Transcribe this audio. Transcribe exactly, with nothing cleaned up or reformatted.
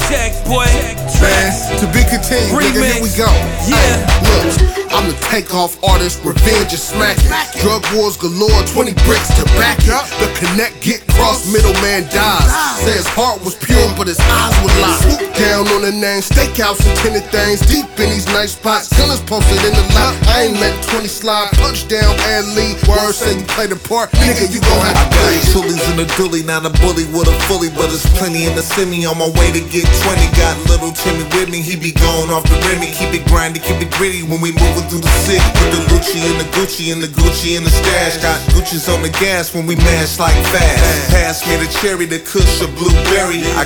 check, boy. Man, to be continued, nigga, here we go. Yeah. Ay, look, I'm the takeoff artist, revenge is smacking. Drug wars galore, twenty bricks to back it. The connect get crossed, middleman dies. Say his heart was pure, but his eyes were locked. Swoop down on the name, stakeouts and tinted things. Deep in these nice spots, killers posted in the lot. I ain't let twenty slide, touchdown and lead. Word say you play the part, nigga, you gon' have to play. Tullies in the dually, not a bully with a fully, but it's plenty in the semi. On my way to get twenty, got little Timmy with me. He be going off the rim, keep it grinding, keep it gritty when we moving through the city. Put the Lucci in the Gucci and the Gucci in the stash. Got Gucci's on the gas when we mash like fast. Pass me the cherry, the kush, or blueberry. I